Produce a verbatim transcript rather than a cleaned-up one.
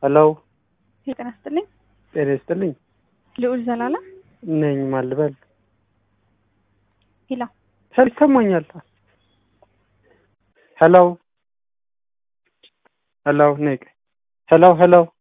ሄሎ ጤና ይስጥልኝ። ጤና ይስጥልኝ። ልዑል ዘላላ ነኝ ማልበል። ሄሎ ሄሎ ሰማኛል። ሄሎ ሄሎ ነኝ ሄሎ ሄሎ